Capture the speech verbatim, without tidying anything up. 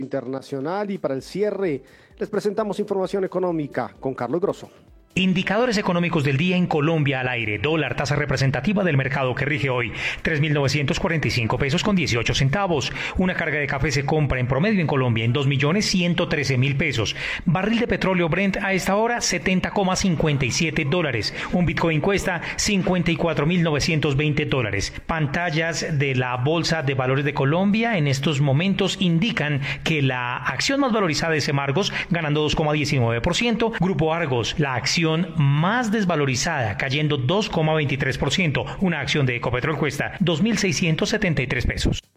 Internacional y para el cierre les presentamos información económica con Carlos Grosso. Indicadores económicos del día en Colombia al aire. Dólar, tasa representativa del mercado que rige hoy, tres mil novecientos cuarenta y cinco pesos con dieciocho centavos. Una carga de café se compra en promedio en Colombia en dos millones ciento trece mil pesos. Barril de petróleo Brent a esta hora setenta coma cincuenta y siete dólares. Un Bitcoin cuesta cincuenta y cuatro mil novecientos veinte dólares. Pantallas de la Bolsa de Valores de Colombia en estos momentos indican que la acción más valorizada es Semargos, ganando dos coma diecinueve por ciento. Grupo Argos, la acción más desvalorizada, cayendo dos coma veintitrés por ciento. Una acción de Ecopetrol cuesta dos mil seiscientos setenta y tres pesos.